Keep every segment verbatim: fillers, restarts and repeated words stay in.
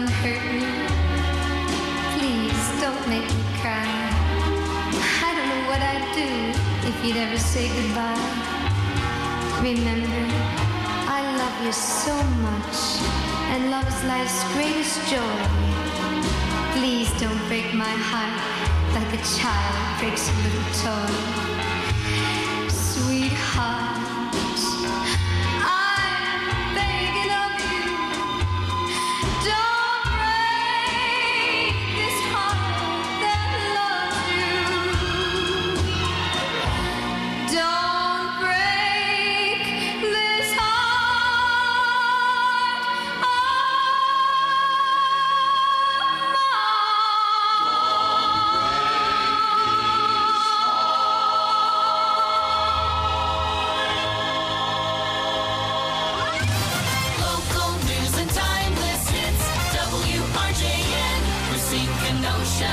don't hurt me. Please don't make me cry. I don't know what I'd do if you'd ever say goodbye. Remember, I love you so much, and love's life's greatest joy. Please don't break my heart like a child breaks a little toy. Sweetheart, I'm begging of you, don't break this heart that loves you. Don't break this heart of Local news and timeless hits. W R J N, Racine, Kenosha.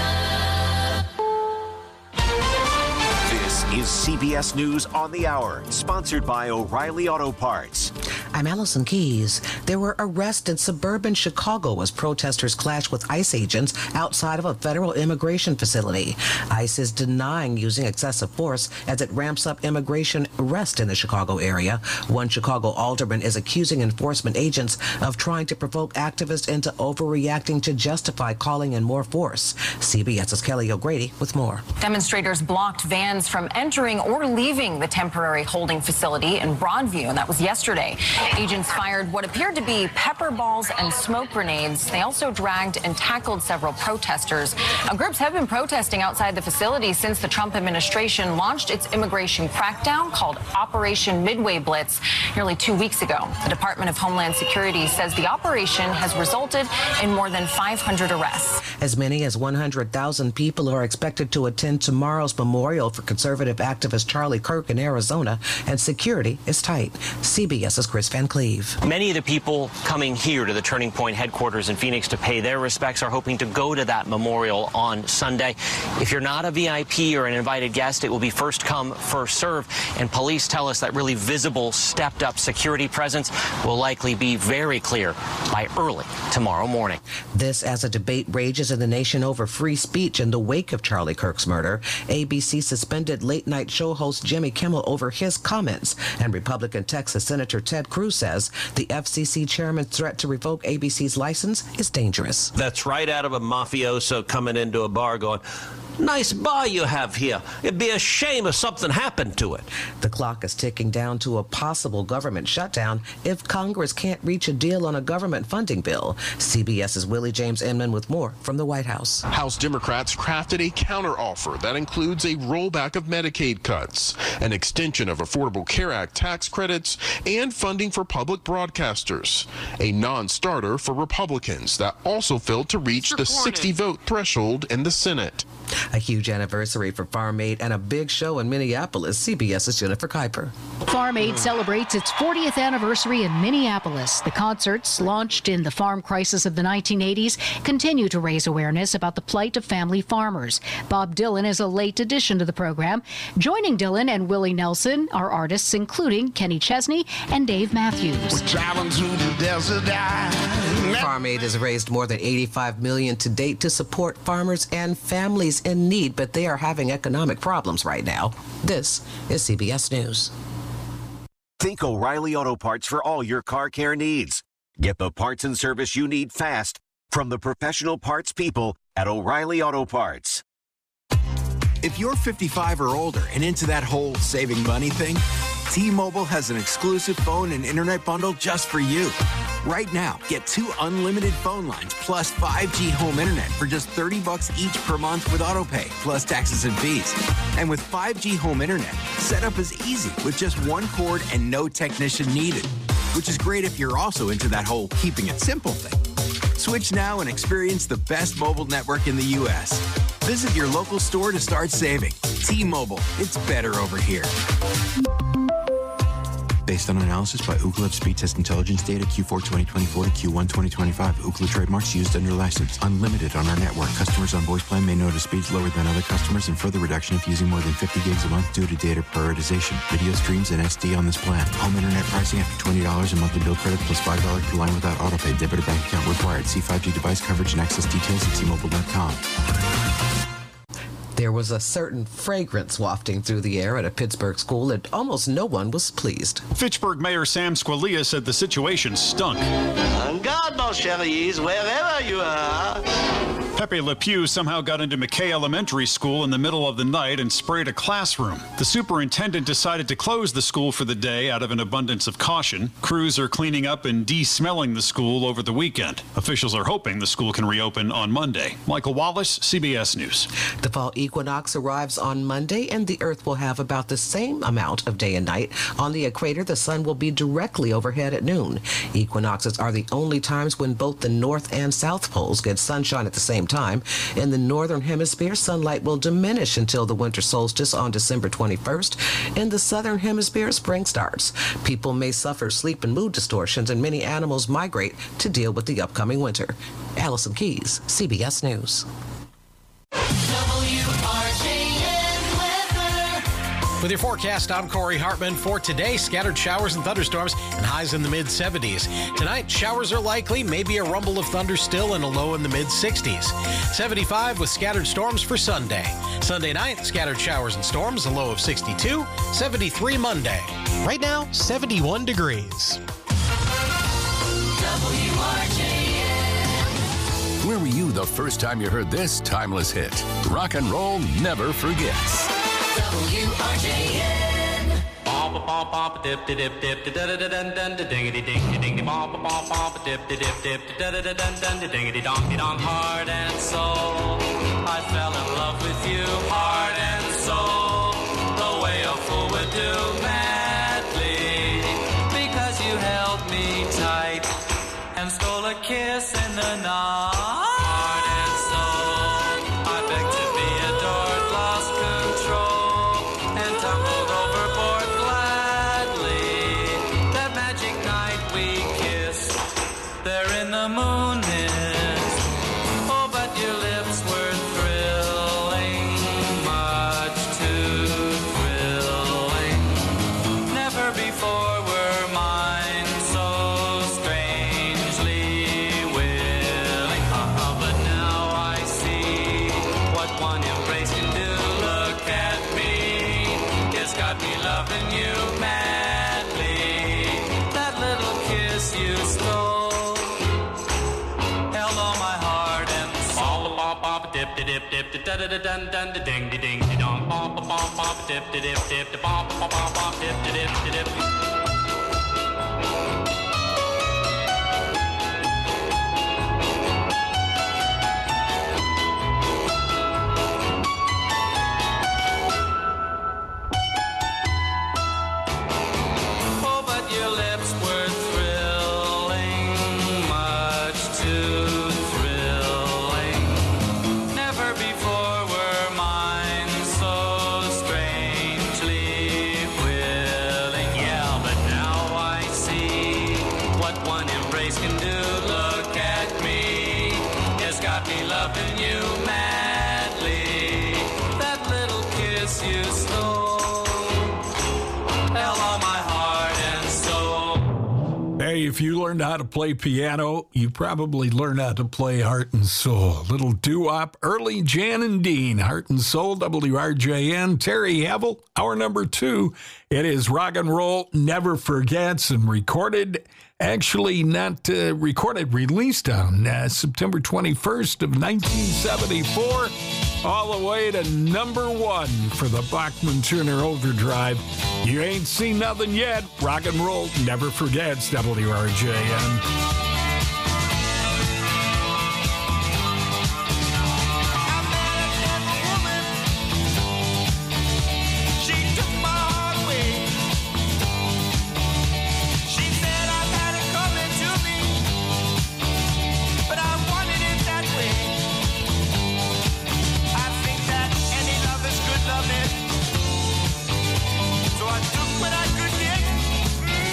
This is C B S News on the Hour, sponsored by O'Reilly Auto Parts. I'm Allison Keys. There were arrests in suburban Chicago as protesters clashed with ICE agents outside of a federal immigration facility. ICE is denying using excessive force as it ramps up immigration arrests in the Chicago area. One Chicago alderman is accusing enforcement agents of trying to provoke activists into overreacting to justify calling in more force. CBS's Kelly O'Grady with more. Demonstrators blocked vans from entering or leaving the temporary holding facility in Broadview, and that was yesterday. Agents fired what appeared to be pepper balls and smoke grenades. They also dragged and tackled several protesters. Uh, groups have been protesting outside the facility since the Trump administration launched its immigration crackdown called Operation Midway Blitz nearly two weeks ago. The Department of Homeland Security says the operation has resulted in more than five hundred arrests. As many as one hundred thousand people are expected to attend tomorrow's memorial for conservative activist Charlie Kirk in Arizona, and security is tight. CBS's Chris Van Cleve. Many of the people coming here to the Turning Point headquarters in Phoenix to pay their respects are hoping to go to that memorial on Sunday. If you're not a V I P or an invited guest, it will be first come, first serve. And police tell us that really visible, stepped up security presence will likely be very clear by early tomorrow morning. This as a debate rages in the nation over free speech in the wake of Charlie Kirk's murder. A B C suspended late night show host Jimmy Kimmel over his comments, and Republican Texas Senator Ted Cruz says the F C C chairman's threat to revoke A B C's license is dangerous. That's right out of a mafioso coming into a bar going, "Nice bar you have here. It'd be a shame if something happened to it." The clock is ticking down to a possible government shutdown if Congress can't reach a deal on a government funding bill. CBS's Willie James Inman with more from the White House. House Democrats crafted a counteroffer that includes a rollback of Medicaid cuts, an extension of Affordable Care Act tax credits, and funding for public broadcasters. A non-starter for Republicans that also failed to reach the sixty vote threshold in the Senate. A huge anniversary for Farm Aid and a big show in Minneapolis. CBS's Jennifer Kuiper. Farm Aid celebrates its fortieth anniversary in Minneapolis. The concerts, launched in the farm crisis of the nineteen eighties, continue to raise awareness about the plight of family farmers. Bob Dylan is a late addition to the program. Joining Dylan and Willie Nelson are artists including Kenny Chesney and Dave Matthews. Farm Aid has raised more than eighty-five million dollars to date to support farmers and families in need, but they are having economic problems right now. This is C B S News. Think O'Reilly Auto Parts for all your car care needs. Get the parts and service you need fast from the professional parts people at O'Reilly Auto Parts. If you're fifty-five or older and into that whole saving money thing, T-Mobile has an exclusive phone and internet bundle just for you. Right now, get two unlimited phone lines plus five G home internet for just thirty bucks each per month with AutoPay, plus taxes and fees. And with five G home internet, setup is easy with just one cord and no technician needed, which is great if you're also into that whole keeping it simple thing. Switch now and experience the best mobile network in the U S. Visit your local store to start saving. T-Mobile, it's better over here. Based on analysis by Ookla of Speed Test Intelligence data Q four twenty twenty-four to Q one twenty twenty-five. Ookla trademarks used under license. Unlimited on our network. Customers on voice plan may notice speeds lower than other customers and further reduction if using more than fifty gigs a month due to data prioritization. Video streams and S D on this plan. Home internet pricing after twenty dollars a monthly bill credit plus five dollars per line without autopay. Debit or bank account required. See five G device coverage and access details at T Mobile dot com. There was a certain fragrance wafting through the air at a Pittsburgh school, and almost no one was pleased. Fitchburg Mayor Sam Squalia said the situation stunk. En garde, mon chéris, wherever you are. Pepe Le Pew somehow got into McKay Elementary School in the middle of the night and sprayed a classroom. The superintendent decided to close the school for the day out of an abundance of caution. Crews are cleaning up and de-smelling the school over the weekend. Officials are hoping the school can reopen on Monday. Michael Wallace, C B S News. The fall equinox arrives on Monday, and the Earth will have about the same amount of day and night. On the equator, the sun will be directly overhead at noon. Equinoxes are the only times when both the north and south poles get sunshine at the same time. In the northern hemisphere, sunlight will diminish until the winter solstice on December twenty-first. In the southern hemisphere, spring starts. People may suffer sleep and mood distortions, and many animals migrate to deal with the upcoming winter. Allison Keys, C B S News. W R J N weather. With your forecast, I'm Corey Hartman. For today, scattered showers and thunderstorms and highs in the mid seventies. Tonight, showers are likely, maybe a rumble of thunder still, and a low in the mid sixties. seventy-five with scattered storms for Sunday. Sunday night, scattered showers and storms, a low of sixty-two. seventy-three Monday. Right now, seventy-one degrees. W R J N. Where were you the first time you heard this timeless hit? Rock and roll never forgets. W R J N. Bop bop bop dip dip dip da da da dun dun da dingity ding ding bop bop bop dip dip dip da da da dun dun da dingity dong dong. Heart and soul, I fell in love with you. Heart and soul, the way a fool would do madly, because you held me tight and stole a kiss in the night. Heart and soul, I begged to be adored, lost control, and tumbled overboard gladly. That magic night we kissed, there in the moon mist. Oh, but your lips were thrilling, much too thrilling. Never before were mine so strangely willing. Uh-huh, but now I see what one embrace can do. Look at me, it's got me loving you madly. That little kiss you stole held all my heart and soul. Bop bop dip dip dip da da da dun dun da ding ding dong. Bop bop bop dip dip dip bop bop bop dip dip dip. Oh, but your lips were thrilling, much too thrilling. Never before were mine so strangely willing. Yeah, but now I see what one embrace can do. Look at me, it's got me loving you madly. That little kiss you stole held all my heart and soul. Hey, if you learned how to play piano, you probably learned how to play Heart and Soul. Little doo-wop, early Jan and Dean, Heart and Soul, W R J N. Terry Havel, hour number two. It is Rock and Roll Never Forgets, and recorded, actually not uh, recorded, released on uh, September twenty-first of nineteen seventy-four, all the way to number one for the Bachman-Turner Overdrive. You ain't seen nothing yet. Rock and Roll Never Forgets, W R J N. So I took what I could get.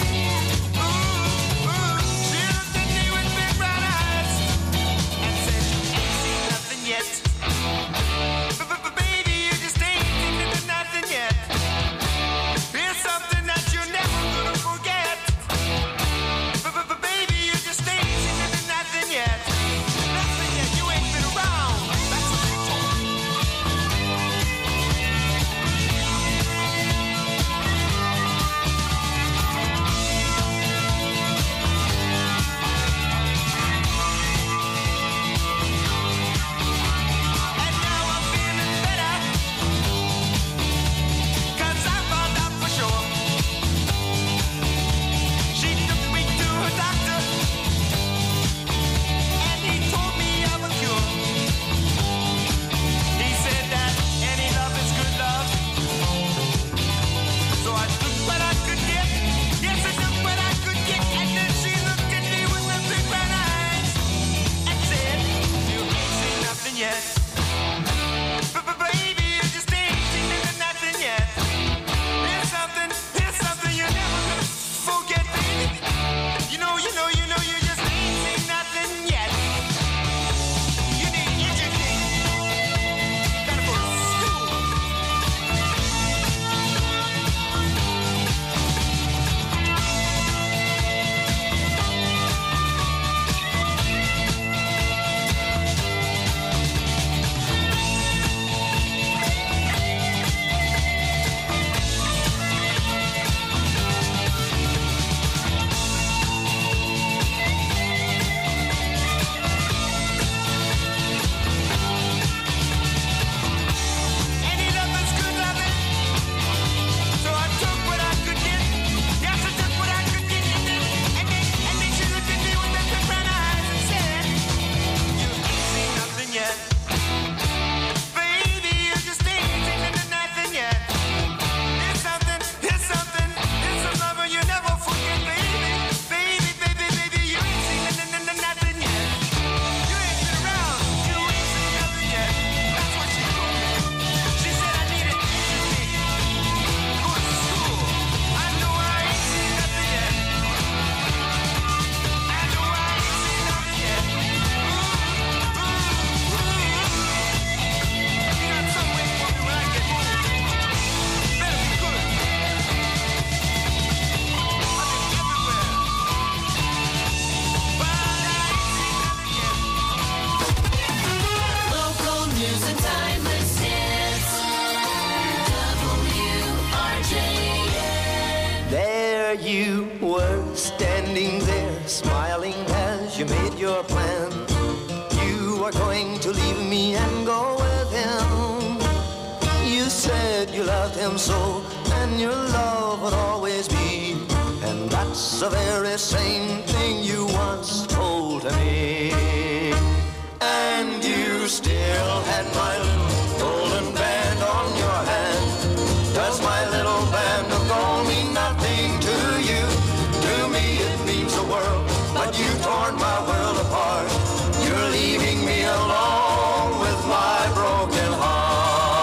were standing there smiling as you made your plan. You are going to leave me and go with him. You said you loved him so, and your love would always be. And that's the very same thing you once told me. And you still had my little golden band on your hand. Does my little band of gold mean nothing to you? To me it means the world, but you torn my world apart. You're leaving me alone with my broken heart.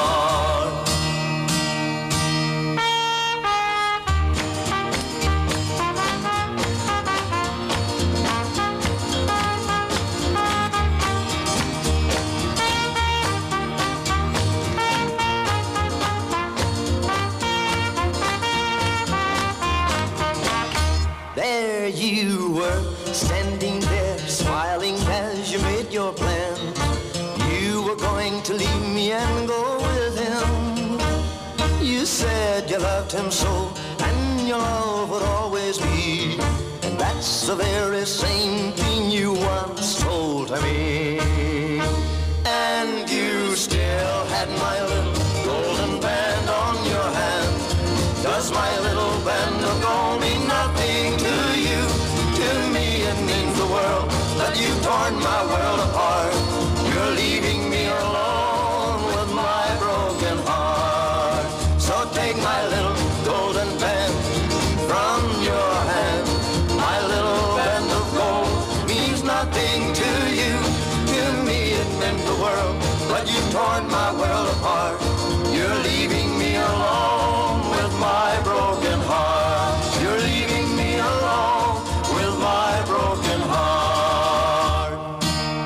There you were, standing there, smiling as you made your plan. You were going to leave me and go with him. You said you loved him so, and your love would always be. And that's the very same thing you once told to me. And you still had my little golden band on your hand. Does my little band of gold mean nothing to you? To me it means the world, but you've torn my world apart. You're leaving me alone with my broken heart. So take my little golden band from your hand. My little band of gold means nothing to you. To me it meant the world, but you've torn my world apart. You're leaving me alone with my broken heart. You're leaving me alone with my broken heart.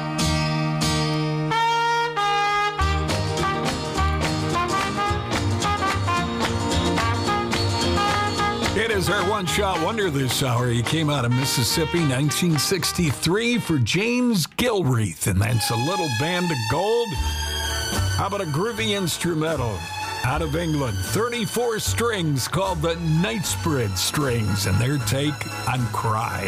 It is our one-shot wonder this hour. He came out of Mississippi, nineteen sixty-three, for James Gilreath, and that's A Little Band of Gold. How about a groovy instrumental out of England? thirty-four strings called the Knightsbridge Strings, and their take on Cry.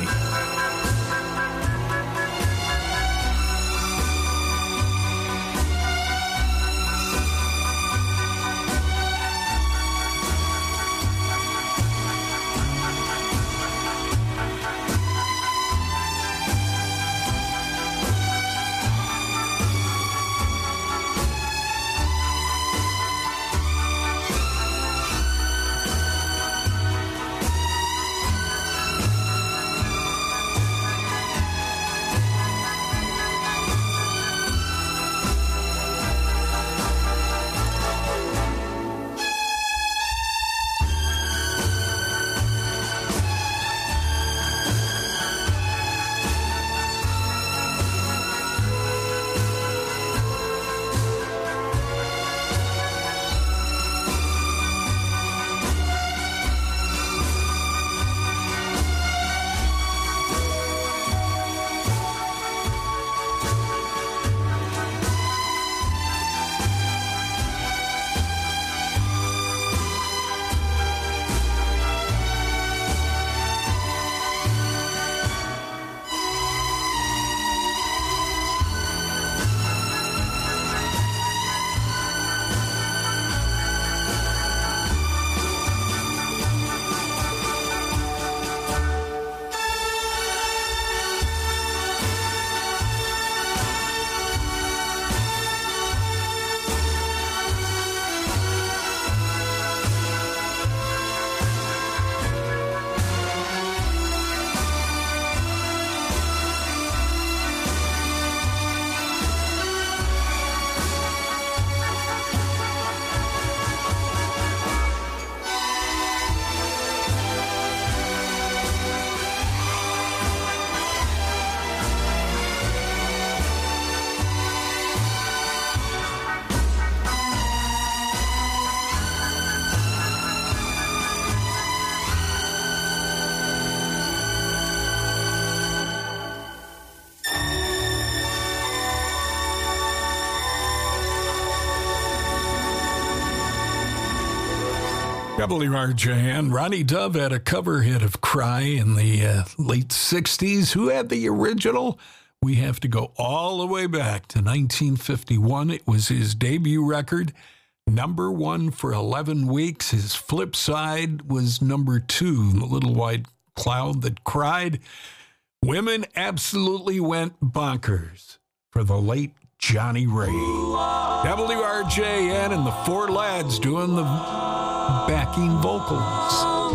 W R J N. Ronnie Dove had a cover hit of Cry in the uh, late sixties. Who had the original? We have to go all the way back to nineteen fifty-one. It was his debut record, number one for eleven weeks. His flip side was number two, The Little White Cloud That Cried. Women absolutely went bonkers for the late Johnny Ray. W R J N and the Four Lads doing the backing vocals.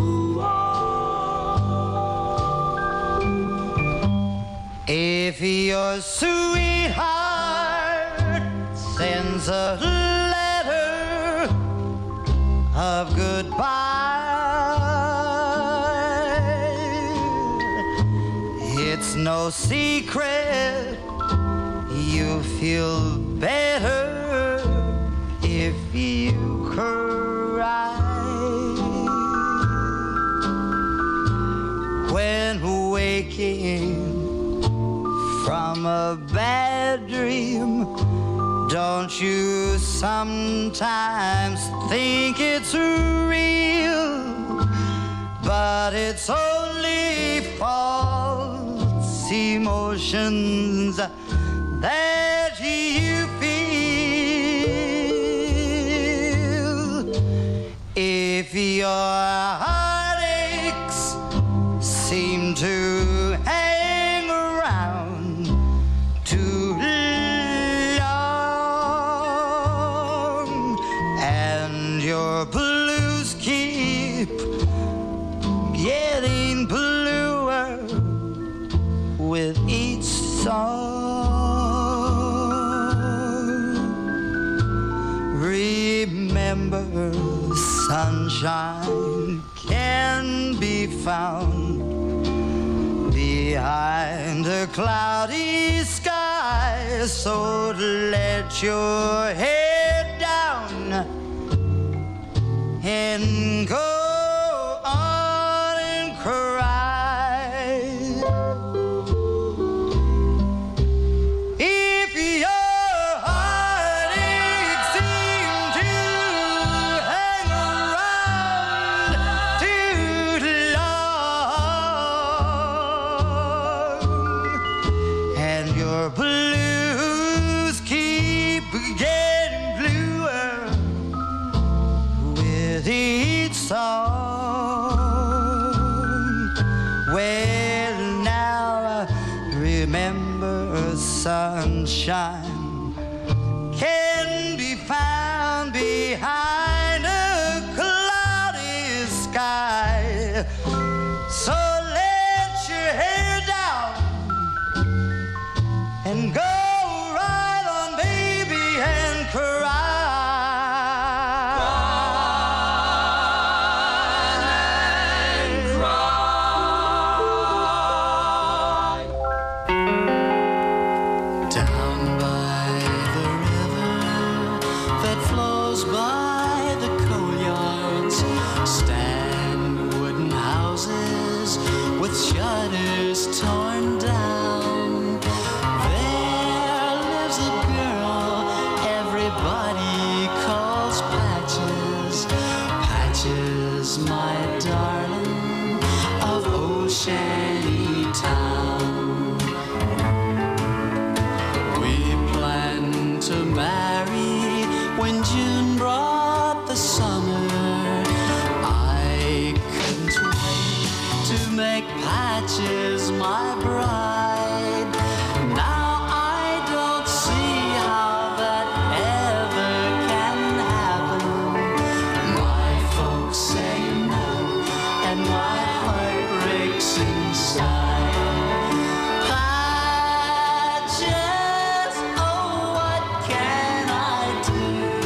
If your sweetheart sends a letter of goodbye, it's no secret you feel better if you cry. When waking from a bad dream, don't you sometimes think it's real? But it's only false emotions that you feel. If your heartaches seem to hang around too long, and your blues keep getting bluer with each song, remember sunshine can be found behind a cloudy sky. So let your head down and go on and cry. If your heartaches seem to hang around too long, and your blues keep getting bluer with each song, well now remember sunshine can be found behind a cloudy sky. So let your hair down and go right on, baby, and cry. Down by the river that flows by the coal yards stand wooden houses with shutters torn down. There lives a girl everybody calls Patches. Patches, my darling, of Old Shanty Town. We planned to marry when June brought the summer. I couldn't wait to make Patches my bride. Now I don't see how that ever can happen. My folks say no, and my heart breaks inside. Patches, oh, what can I do?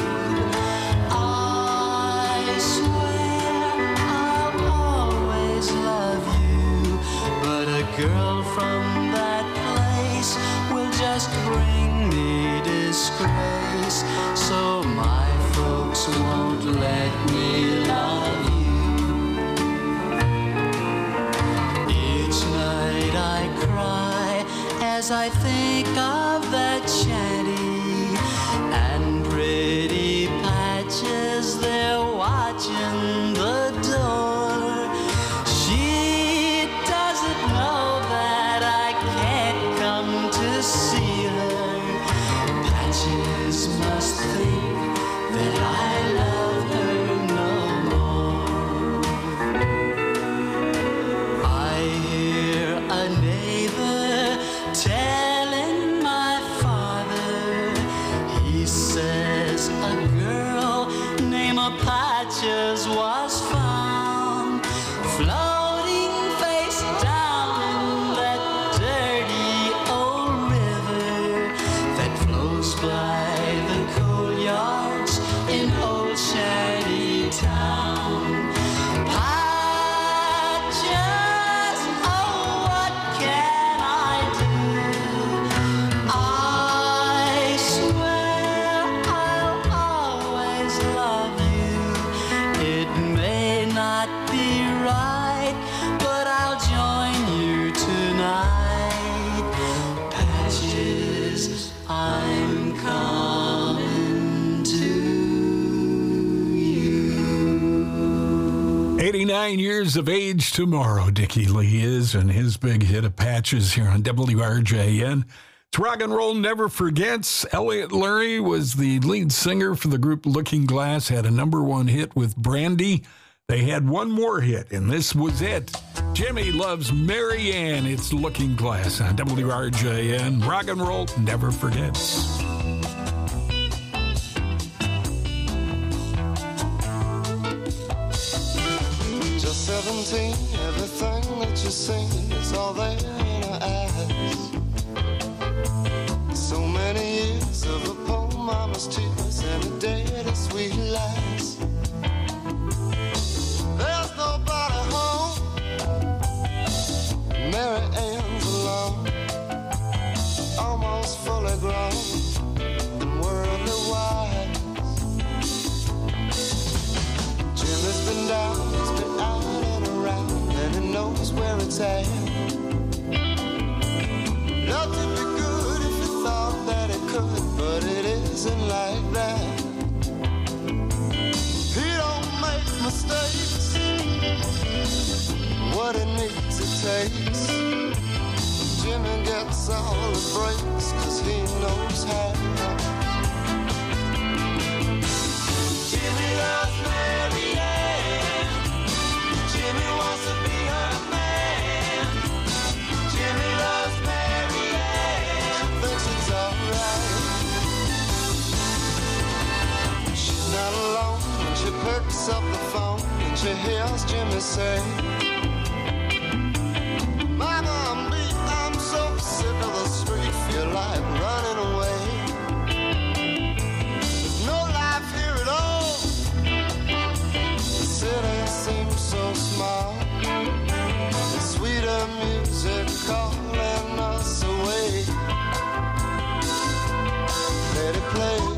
I swear I'll always love you, but a girl from that place will just bring me disgrace. So my folks won't let me love you. Each night I cry as I think of that shanty and pretty Patches there watching the that I love her no more. I hear a neighbor telling my father, he says a girl named Patches was found floating face down in that dirty old river that flows by the coal yards in old shanty town. Patches, oh, what can I do? I swear I'll always love you. It may not be right, but I'll join you tonight. Patches, I'm coming to you. eighty-nine years of age tomorrow, Dickie Lee is, and his big hit of Patches here on W R J N. It's Rock and Roll Never Forgets. Elliot Lurie was the lead singer for the group Looking Glass, had a number one hit with Brandy. They had one more hit, and this was it. Jimmy Loves Mary Ann. It's Looking Glass on W R J N. Rock and Roll Never Forgets. Just seventeen, everything that you seen is all there in her eyes. So many years of a poor mama's tears and a day of sweet lies. There's nobody home, Mary Ann's alone, almost fully grown and worldly wise. Jimmy's been down, he's been out and around, and he knows where it's at. Love to be good if he thought that it could, but it isn't like that. He don't make mistakes. What it needs, it takes. Jimmy gets all the breaks, cause he knows how. Jimmy loves Mary Ann. Jimmy wants to be her man. Jimmy loves Mary Ann. She thinks it's alright. She's not alone when she picks up the phone and she hears Jimmy say, Mama, I'm beat, I'm so sick of the street, feel like running away. There's no life here at all. The city seems so small. The sweeter music calling us away. Let it play.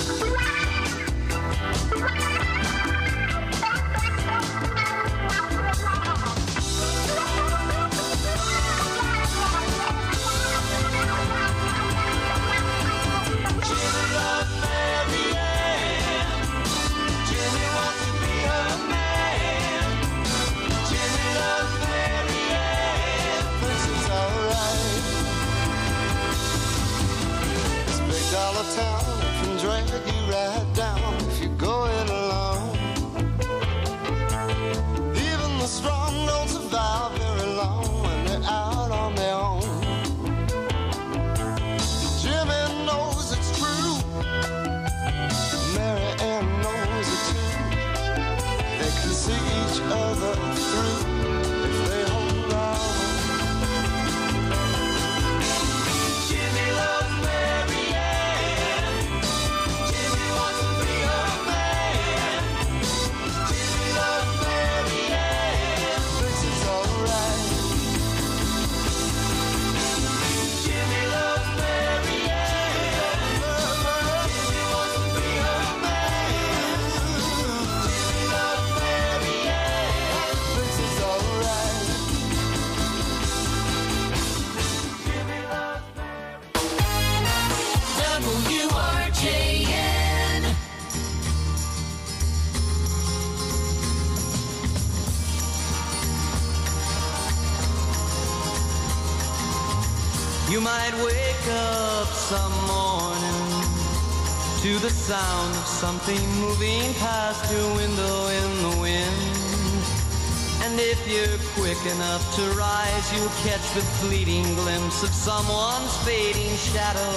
Town can drag you right down if you go it alone. Even the strong don't survive very long when they're out on their own. Jimmy knows it's true, Mary Ann knows it too. They can see each other through if they hold on. Jimmy loves Mary Ann. Jimmy wants to be her man. Jimmy loves Mary Ann. Thinks it's alright. Jimmy loves Mary Ann. Jimmy wants to be her man. Jimmy loves Mary Ann. Thinks it's alright. Jimmy loves W R J N. You might wake up some morning to the sound of something moving past your window in the wind. And if you're quick enough to rise, you'll catch the fleeting glimpse of someone's fading shadow.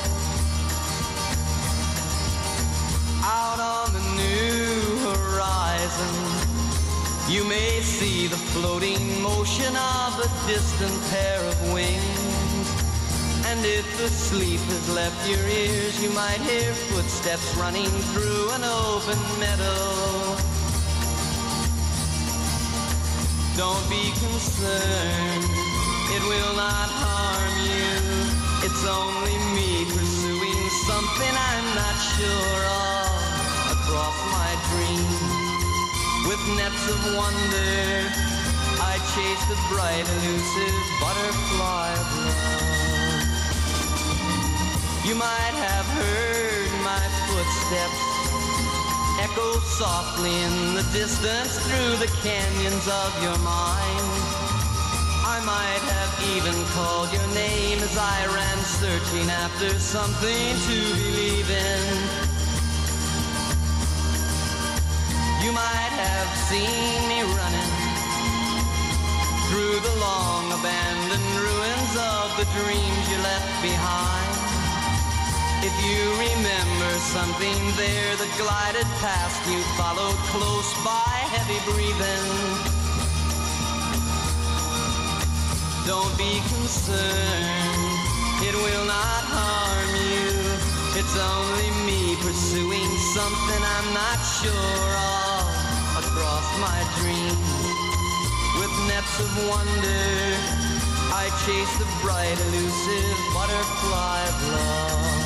Out on the new horizon, you may see the floating motion of a distant pair of wings. And if the sleep has left your ears, you might hear footsteps running through an open meadow. Don't be concerned, it will not harm you. It's only me pursuing something I'm not sure of across my dreams. With nets of wonder, I chase the bright, elusive butterfly of love. You might have heard my footsteps echo softly in the distance through the canyons of your mind. I might have even called your name as I ran searching after something to believe in. You might have seen me running through the long abandoned ruins of the dreams you left behind. If you remember something there that glided past you, followed close by, heavy breathing. Don't be concerned, it will not harm you. It's only me pursuing something I'm not sure of across my dreams. With nets of wonder, I chase the bright, elusive butterfly of love.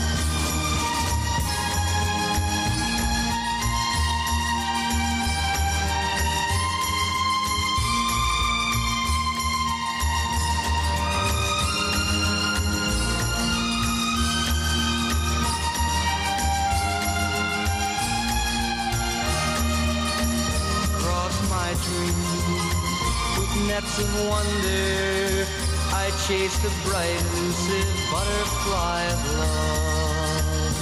Nets of wonder, I chase the bright, elusive butterfly of love.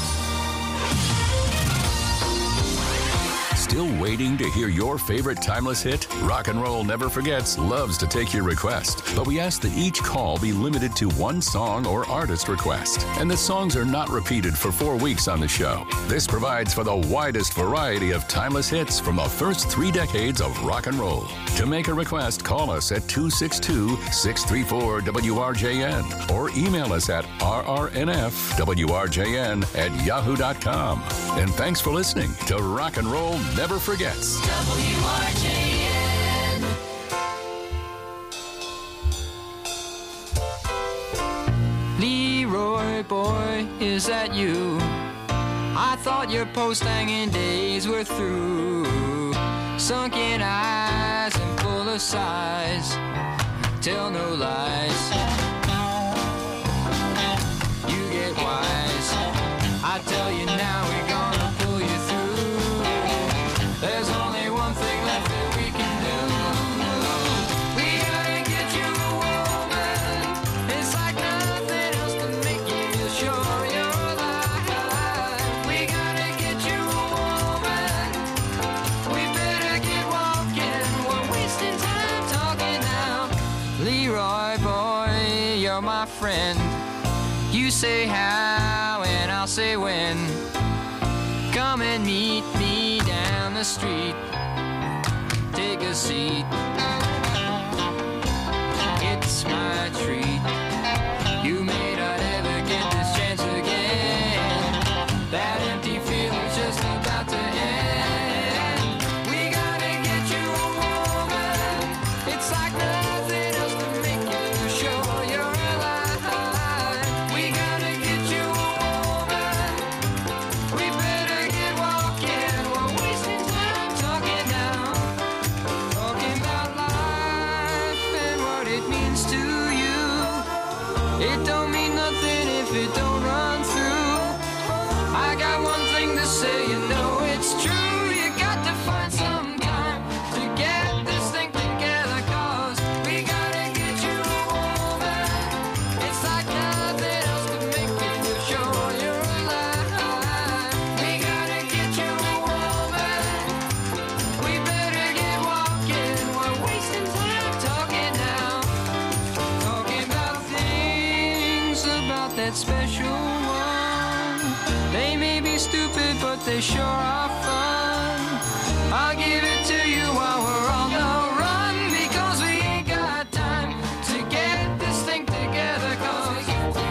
Still waiting to hear your favorite timeless hit? Rock and Roll Never Forgets loves to take your request, but we ask that each call be limited to one song or artist request, and the songs are not repeated for four weeks on the show. This provides for the widest variety of timeless hits from the first three decades of rock and roll. To make a request, call us at two six two, six three four, W R J N or email us at R R N F W R J N at yahoo dot com. And thanks for listening to Rock and Roll Never Forgets. W R J N. Leroy boy, is that you? I thought your post-hanging days were through. Sunken eyes and full of sighs, tell no lies. You get wise. I tell you now, we're gonna pull you through. There's only one thing left that we can do. We gotta get you a woman. It's like nothing else to make you feel sure you're alive. We gotta get you a woman. We better get walking. We're wasting time talking now. Leroy boy, you're my friend. You say how and I'll say when. Come and meet me down the street. Take a seat. It's my treat. You may not ever get this chance again. That empty feeling's just about to end. We gotta get you a woman. It's like nothing else to make you feel sure you're alive. We gotta get you a woman. We better get walking. We're wasting time talking now. Talking about life. be stupid, but they sure are fun. I'll give it to you while we're on the run, because we ain't got time to get this thing together. Cause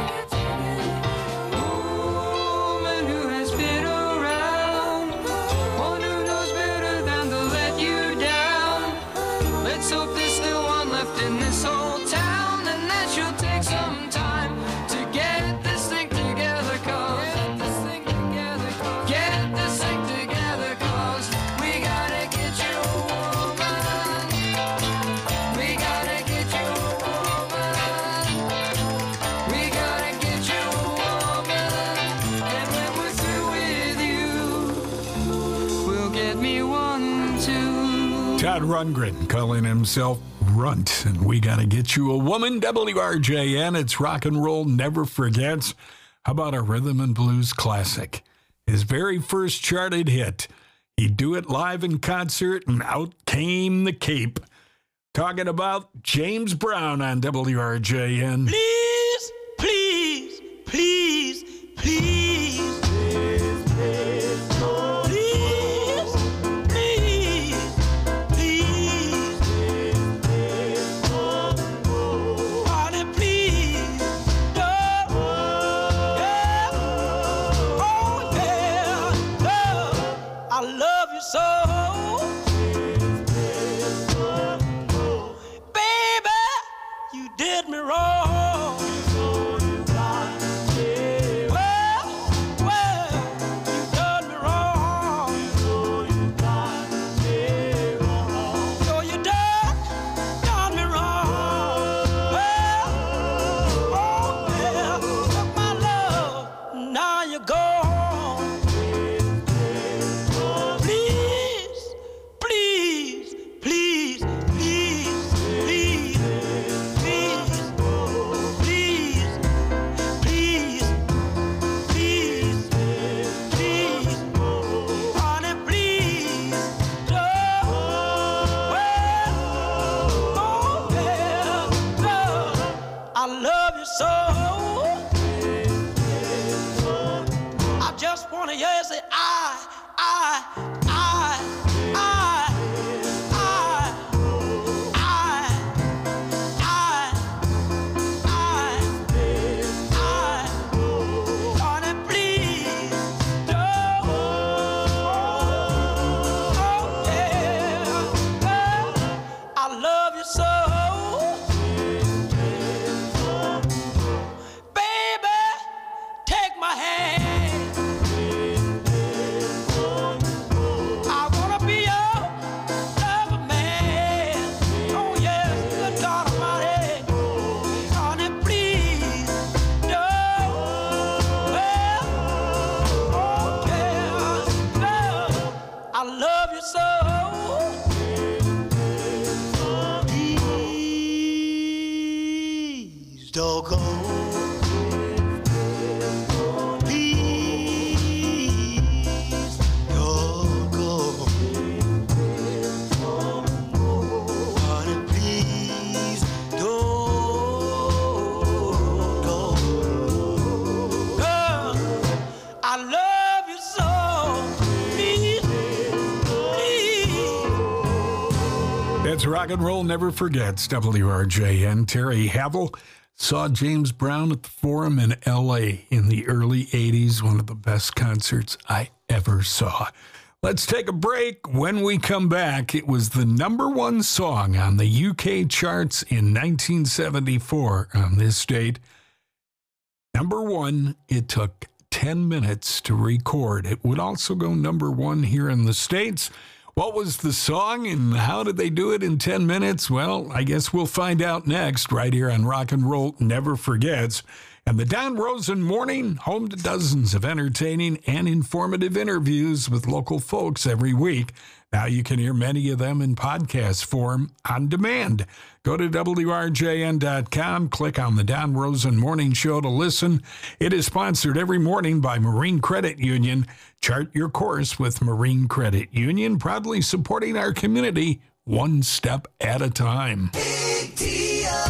woman who has been around, one who knows better than to let you down. Let's hope there's still one left in this whole town, and that she'll take some time to get this thing together. Cause get this thing together, cause get this thing together, cause we gotta get you a woman. We gotta get you a woman. We gotta get you a woman. And when we're through with you, we'll get me one too. Todd Rundgren calling himself Runt, and we got to get you a woman. W R J N, it's rock and roll never forgets. How about a rhythm and blues classic? His very first charted hit. He'd do it live in concert, and out came the cape. Talking about James Brown on W R J N. Please, please, please, please. Did me wrong. Well, well, you done me wrong. So you done, done me wrong. Well, oh, well, took my love, now you're gone. Please, please, please, please, please. Yes, I, I, I, I, I, I, I, I, I, darling, please don't. Oh, yeah, I love you so. Baby, take my hand. Don't go. Please don't go. Honey, please don't go. Girl, I love you so. Please, please. That's rock and roll never forgets. W R J N. Terry Havel saw James Brown at the Forum in L A in the early eighties, one of the best concerts I ever saw. Let's take a break. When we come back, it was the number one song on the U K charts in nineteen seventy-four on this date. Number one, it took ten minutes to record. It would also go number one here in the States. What was the song and how did they do it in ten minutes? Well, I guess we'll find out next right here on Rock and Roll Never Forgets. And the Don Rosen Morning, home to dozens of entertaining and informative interviews with local folks every week. Now you can hear many of them in podcast form on demand. Go to W R J N dot com, click on the Don Rosen Morning Show to listen. It is sponsored every morning by Marine Credit Union. Chart your course with Marine Credit Union, proudly supporting our community one step at a time. Big deals.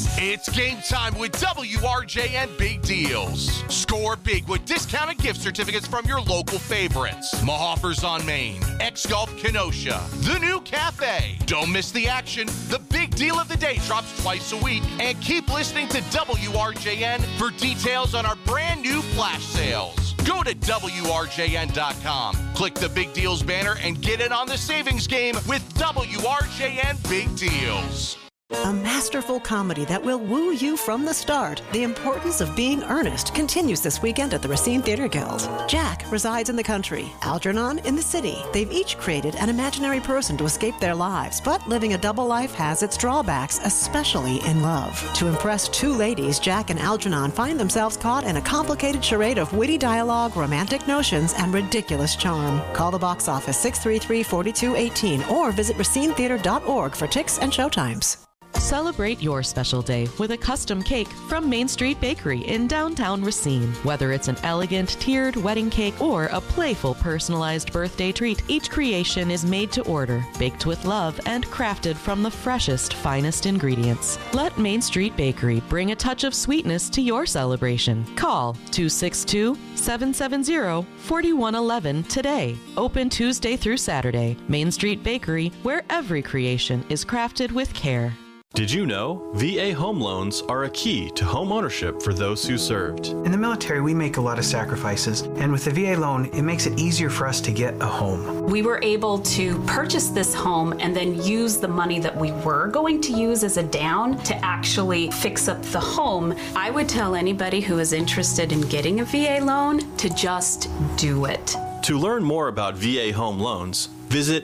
It's game time with W R J N Big Deals. Score big with discounted gift certificates from your local favorites. Mahoffers on Main, X-Golf Kenosha, The New Cafe. Don't miss the action. The big deal of the day drops twice a week. And keep listening to W R J N for details on our brand new flash sales. Go to W R J N dot com. Click the Big Deals banner and get in on the savings game with W R J N Big Deals. A masterful comedy that will woo you from the start. The Importance of Being Earnest continues this weekend at the Racine Theater Guild. Jack resides in the country, Algernon in the city. They've each created an imaginary person to escape their lives, but living a double life has its drawbacks, especially in love. To impress two ladies, Jack and Algernon find themselves caught in a complicated charade of witty dialogue, romantic notions, and ridiculous charm. Call the box office six three three, four two one eight or visit racine theater dot org for tickets and showtimes. Celebrate your special day with a custom cake from Main Street Bakery in downtown Racine. Whether it's an elegant tiered wedding cake or a playful personalized birthday treat, each creation is made to order, baked with love, and crafted from the freshest, finest ingredients. Let Main Street Bakery bring a touch of sweetness to your celebration. Call two six two, seven seven zero, four one one one today. Open Tuesday through Saturday. Main Street Bakery, where every creation is crafted with care. Did you know V A home loans are a key to home ownership for those who served? In the military, we make a lot of sacrifices, and with the V A loan, it makes it easier for us to get a home. We were able to purchase this home and then use the money that we were going to use as a down to actually fix up the home. I would tell anybody who is interested in getting a V A loan to just do it. To learn more about V A home loans, visit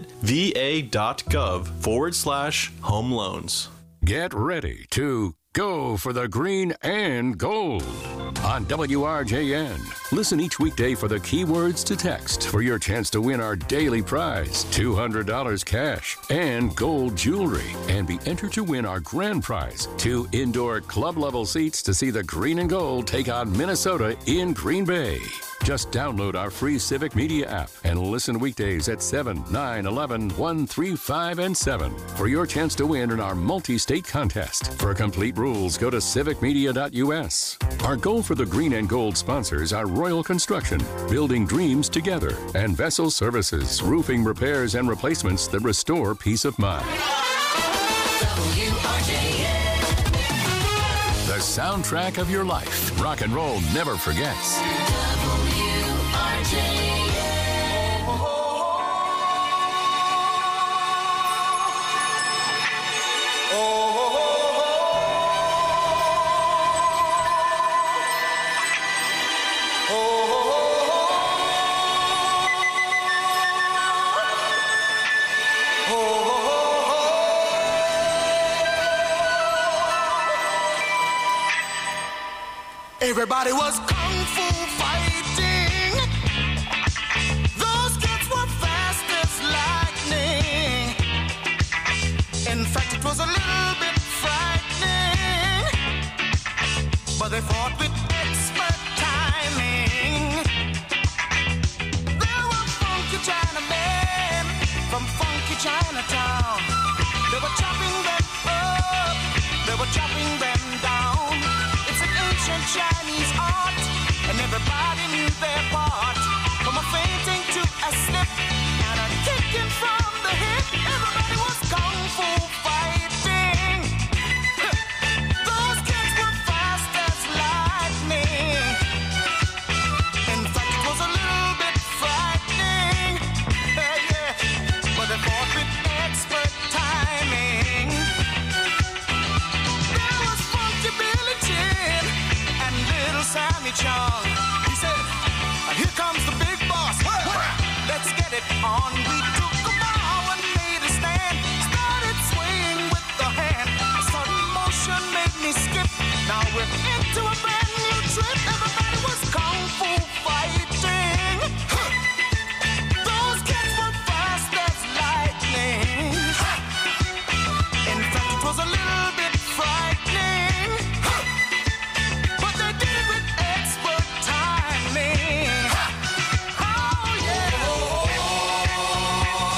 va.gov forward slash home loans. Get ready to go for the green and gold on W R J N. Listen each weekday for the keywords to text for your chance to win our daily prize, two hundred dollars cash and gold jewelry, and be entered to win our grand prize, two indoor club-level seats to see the green and gold take on Minnesota in Green Bay. Just download our free Civic Media app and listen weekdays at seven, nine, eleven, one, three, five, and seven for your chance to win in our multi-state contest. For complete rules, go to civic media dot U S. Our goal for the Green and Gold sponsors are Royal Construction, building dreams together, and Vessel Services, roofing repairs and replacements that restore peace of mind. W R J N. The soundtrack of your life. Rock and roll never forgets. W R J N. Everybody was kung fu fighting. Those kids were fast as lightning. In fact, it was a little bit frightening. But they fought with expert timing. There were funky Chinamen from funky Chinatown. They were chopping them up. They were chopping them down. It's an ancient Chinese art, and everybody knew their part. From a fainting to a slip, and a kicking from the hip. Everybody was kung fu fighting. Those kids were fast as lightning. In fact, it was a little bit frightening. Yeah, yeah. But they fought with expert timing. There was funky Billy Chin and little Sammy Chung. He said, here comes the big boss. Let's get it on. We took a bow and made a stand. Started swaying with the hand. A sudden motion made me skip. Now we're into a brand new trip. Everybody was kung fu fighting. Those kids were fast as lightning. In fact, it was a little bit frightening. But they did it with expert timing. Oh, yeah.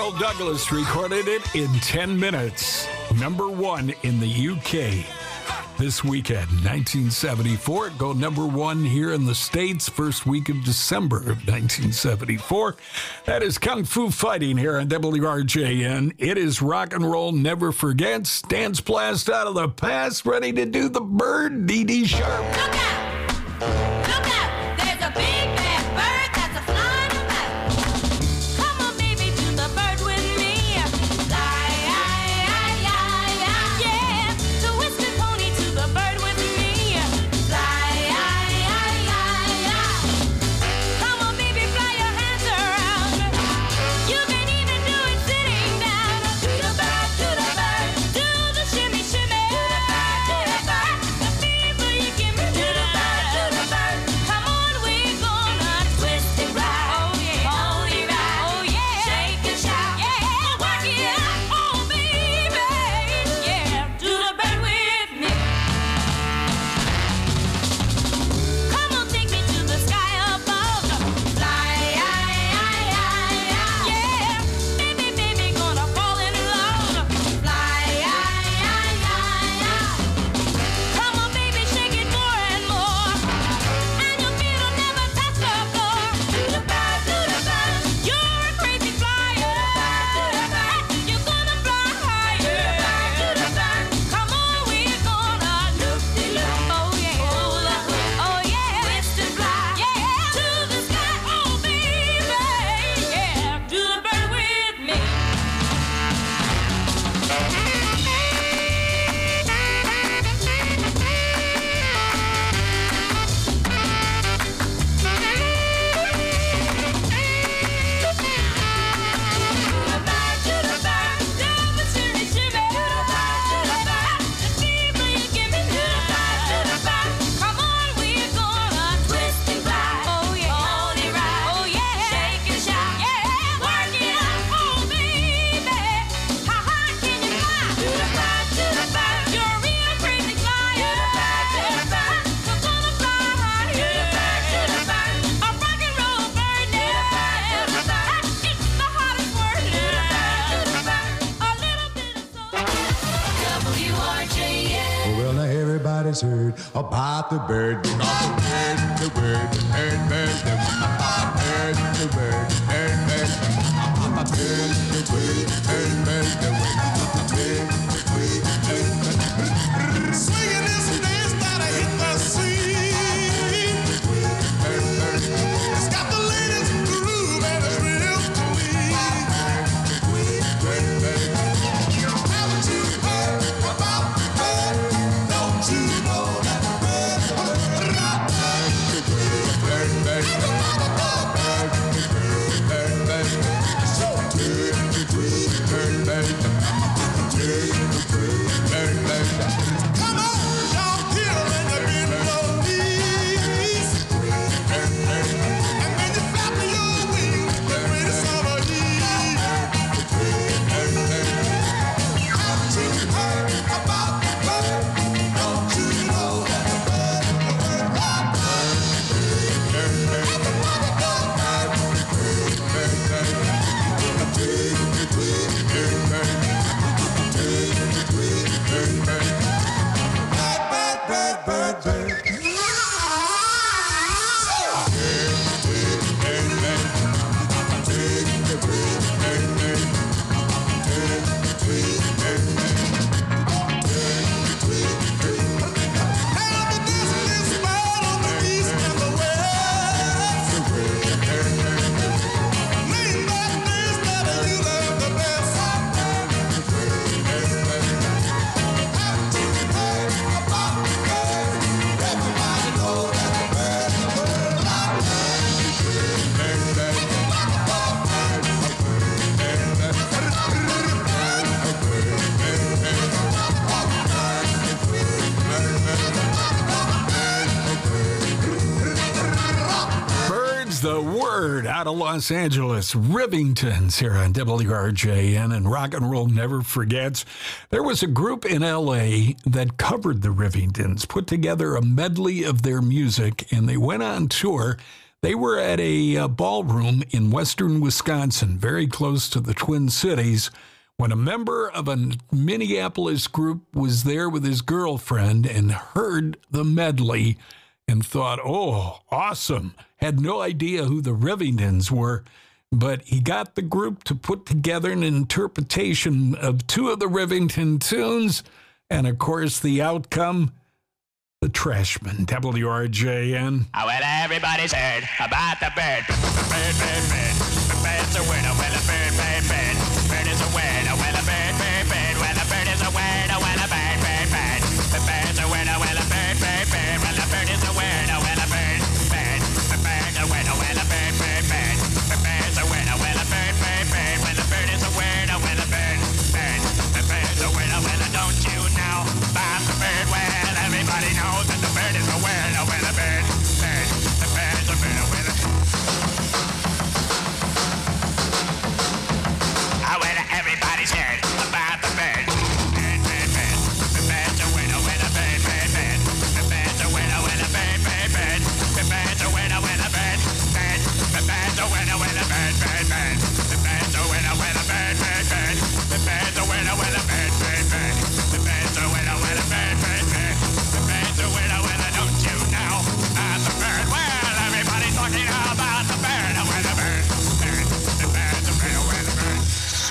Michael Douglas recorded it in ten minutes. Number one in the U K. This weekend, nineteen seventy-four, it go number one here in the States, first week of December of nineteen seventy-four. That is Kung Fu Fighting here on W R J N. It is Rock and Roll Never Forgets. Dance Blast out of the past, ready to do the bird, Dee Dee Sharp. Look out! Look out! There's a big bad bird that's a flying about. Come on, baby, do the bird with me. Fly, yeah. Twist and pony to the bird with me. Fly, come on, baby, fly your hands around. You can even do it sitting down. Do the bird, do the bird, do the shimmy, shimmy. Do the bird, do the bird, the fever you give me. Do the bird, do the bird. Come on, we're gonna twist it right. Oh yeah, hold it right. Oh yeah, shake and shout. Yeah, work it out. Oh baby, yeah, do the bird with me. Come on, take me to the sky above. Fly, yeah, baby, baby, gonna fall in love. Fly, come on, baby, shake it more and more, and your feet will never touch the floor. Do the bird, do the bird, you're a crazy flyer. Do the bird, you're gonna fly higher. Do the bird, come on, we're gonna loop de loop. Oh yeah, oh yeah, twist and fly, yeah, to the sky. Oh baby, yeah, do the bird with me. Well, now everybody's heard about the bird. Not the bird, the bird, the bird, bird, the bird, the bird, bird, bird, the bird, the bird, bird, bird, the bird, the bird, the bird. Swinging this dance that I hit the scene. It's got the latest groove and it's real clean. Haven't you heard about the bird? Don't you know that the bird, the bird, the bird, come on, y'all, here in the middle of these. And when you flap your wings, the greatest summer heat. Haven't you heard about the bird? Don't you know that the bird, the bird, bird, bird, bird, bird. The word out of Los Angeles, Rivingtons here on W R J N, and Rock and Roll Never Forgets. There was a group in L A that covered the Rivingtons, put together a medley of their music, and they went on tour. They were at a uh, ballroom in western Wisconsin, very close to the Twin Cities, when a member of a Minneapolis group was there with his girlfriend and heard the medley and thought, oh, awesome. Had no idea who the Rivingtons were, but he got the group to put together an interpretation of two of the Rivington tunes, and of course the outcome, the Trashmen. W R J N. Oh, well, everybody's heard about the bird. Bird, bird, bird. The bird's a word. Oh, well, a bird, bird, bird. Bird is a word. Oh, well, a bird, bird, bird. Well, a bird is a word. Oh, well, a bird, bird, bird. The bird's a word. Oh, well, a bird, bird, bird. Well, a bird is a word. Oh, well, a bird, bird. The bird's a word. Oh, well, a bird, bird, bird. The bird's a word. Oh, well, a bird, bird, bird. Well, a bird is a word. Oh, well, a bird, bird. The bird's a word. Oh, well, don't you know about the bird? Well, everybody knows that the bird is a word. Oh, well, a bird, bird. The bird's a bird. Oh, well, a Oh, well, everybody's heard about the bird. Bird, bird, bird. The bird's a word. Oh, well, a bird, bird, bird. The bird's a word. Oh, well, a bird, bird, bird. The bird's a word. Oh, well, a bird, bird. The bird's a word. Oh, well, a bird, bird, bird. The bird's a word. Oh, well, a bird, bird, bird. The bird's a word. Oh, well, a bird, bird, bird. The bird's a word. Oh, well, a bird, bird, bird. The bird's a word. Oh, well, don't you know about the bird? Well, everybody's talking about the bird. Oh, well, a bird, bird. The bird's a bird. Oh, well, a bird.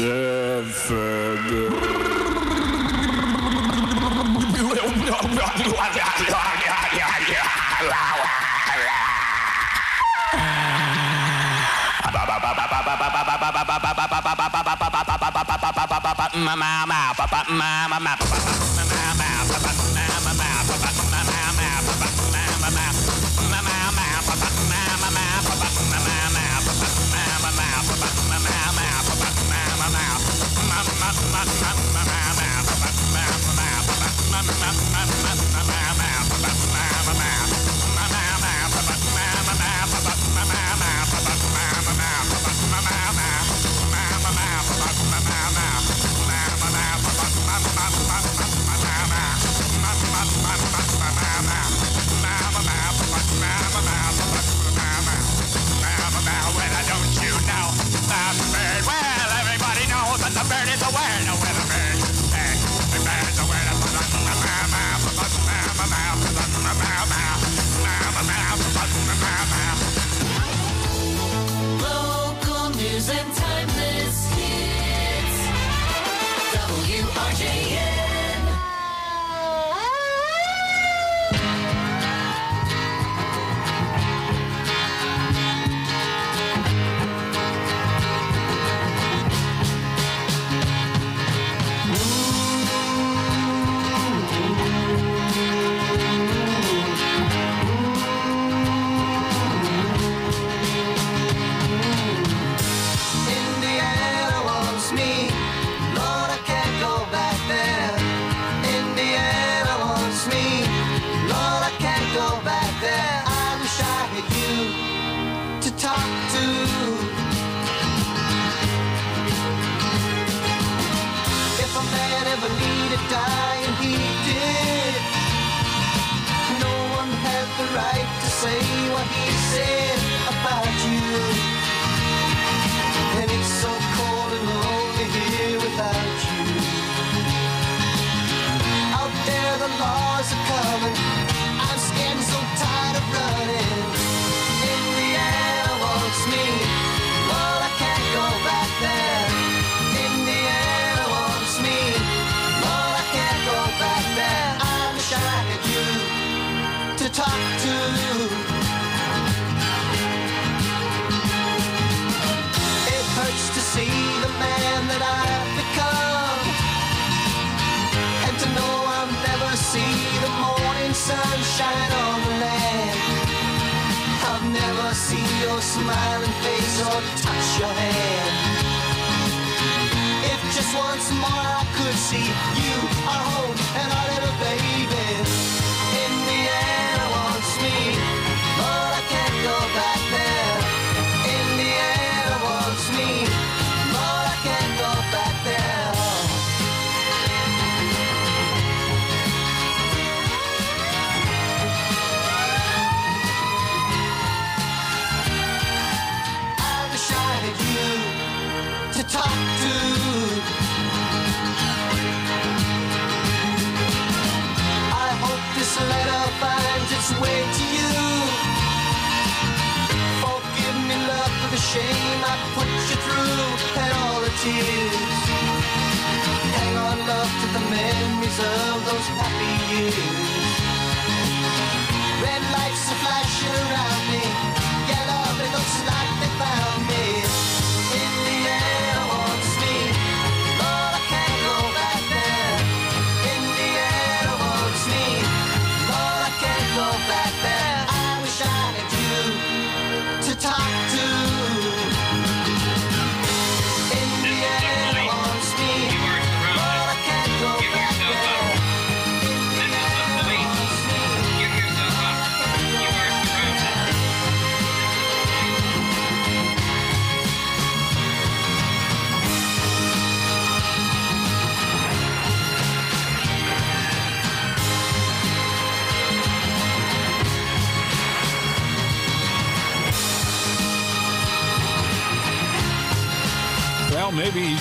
Local news and timeless hits. W R J N. Indiana wants me, Lord, I can't go back there. Indiana wants me, Lord, I can't go back there. I wish I had you to talk to. If a man ever needed dying, he did. No one had the right to say what he said about you. And it's so cold and lonely here without you. Out there the laws are coming, I'm scared and so tired of running. Indiana wants me, Lord, I can't go back there. Indiana wants me, Lord, I can't go back there. I wish I had you to talk to. Hurts to see the man that I've become, and to know I'll never see the morning sunshine on the land. I'll never see your smiling face or touch your hand. If just once more I could see you, our home, and our little baby. Indiana wants me, Lord, I can't go back there. Indiana wants me, Lord, I can't go back there.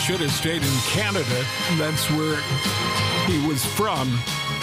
should have stayed in Canada. That's where he was from.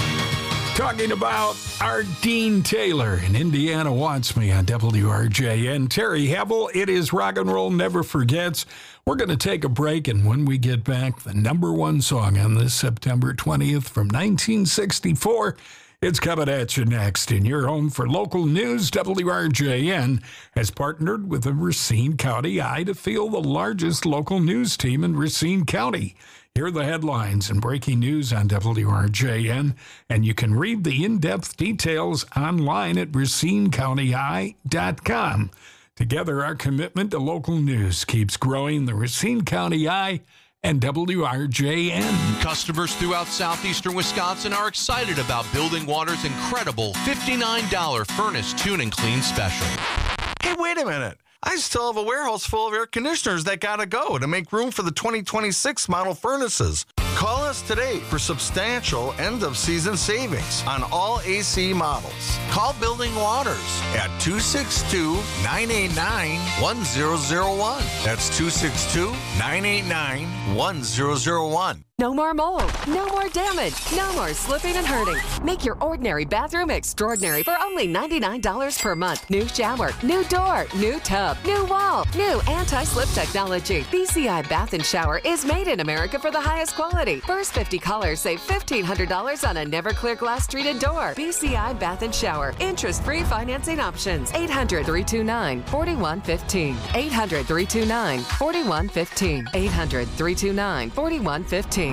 Talking about our Dean Taylor in Indiana Wants Me on W R J N. Terry Hevel, it is Rock and Roll Never Forgets. We're going to take a break, and when we get back, the number one song on this September twentieth from nineteen sixty-four, it's coming at you next. In your home for local news, W R J N has partnered with the Racine County Eye to field the largest local news team in Racine County. Here are the headlines and breaking news on W R J N, and you can read the in-depth details online at racine county eye dot com. Together, our commitment to local news keeps growing. The Racine County Eye and W R J N. Customers throughout southeastern Wisconsin are excited about Building Water's incredible fifty-nine dollars furnace tune and clean special. Hey, wait a minute. I still have a warehouse full of air conditioners that gotta go to make room for the twenty twenty-six model furnaces. Call us today for substantial end-of-season savings on all A C models. Call Building Waters at two six two, nine eight nine, one zero zero one. That's two six two, nine eight nine, one zero zero one. No more mold, no more damage, no more slipping and hurting. Make your ordinary bathroom extraordinary for only ninety-nine dollars per month. New shower, new door, new tub, new wall, new anti-slip technology. B C I Bath and Shower is made in America for the highest quality. First fifty callers save fifteen hundred dollars on a Never-Clear glass treated door. B C I Bath and Shower. Interest-free financing options. eight hundred, three two nine, four one one five. eight hundred, three two nine, four one one five. eight hundred, three two nine, four one one five.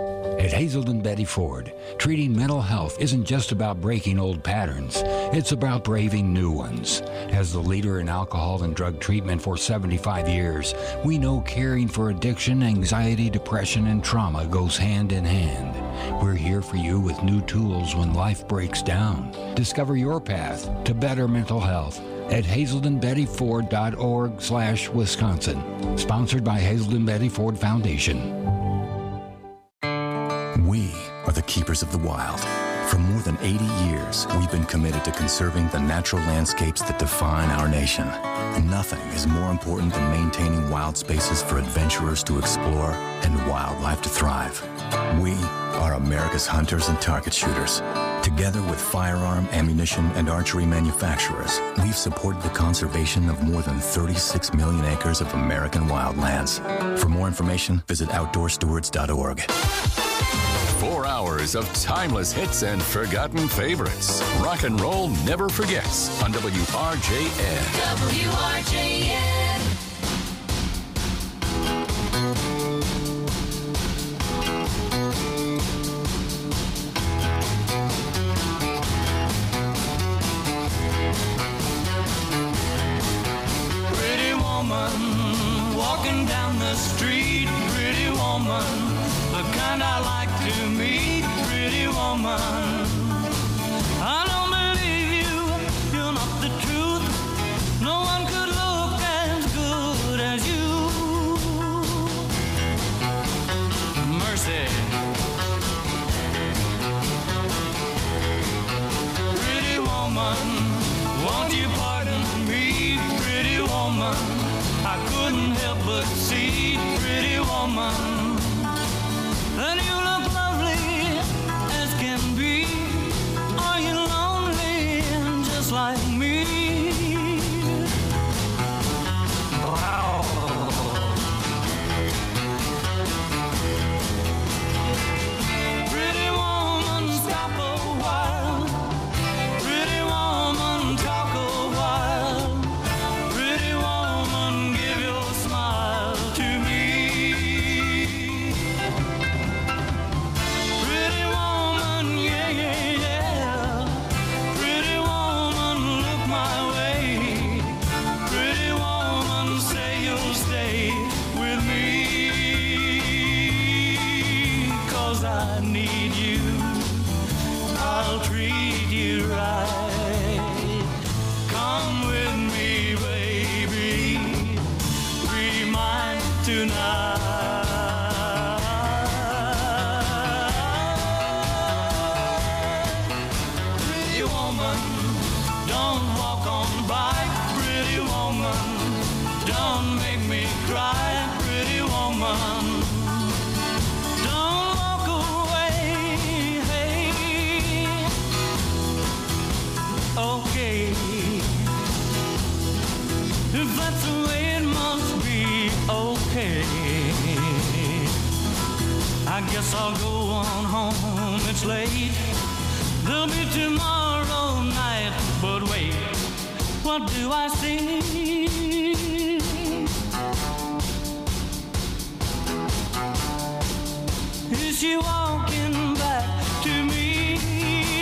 At Hazelden Betty Ford, treating mental health isn't just about breaking old patterns. It's about braving new ones. As the leader in alcohol and drug treatment for seventy-five years, we know caring for addiction, anxiety, depression, and trauma goes hand in hand. We're here for you with new tools when life breaks down. Discover your path to better mental health at hazelden betty ford dot org slash Wisconsin. Sponsored by Hazelden Betty Ford Foundation. We are the keepers of the wild. For more than eighty years, we've been committed to conserving the natural landscapes that define our nation. Nothing is more important than maintaining wild spaces for adventurers to explore and wildlife to thrive. We are America's hunters and target shooters. Together with firearm, ammunition, and archery manufacturers, we've supported the conservation of more than thirty-six million acres of American wildlands. For more information, visit outdoor stewards dot org. Four hours of timeless hits and forgotten favorites. Rock and Roll Never Forgets on W R J N. W R J N. Pretty woman, walking down the street. Pretty woman, the kind I like to meet. Pretty woman, I don't believe you, you're not the truth. No one could look as good as you. Mercy. Pretty woman, won't you pardon me? Pretty woman, I couldn't help but see. Pretty woman, and you look lovely as can be. Are you lonely just like me? Wow. Pretty woman, stop a while. Pretty woman, talk a while. Pretty woman, give your smile to me. that's the way it must be. Okay, I guess I'll go on home. It's late. There'll be tomorrow night. But wait, what do I see? Is she walking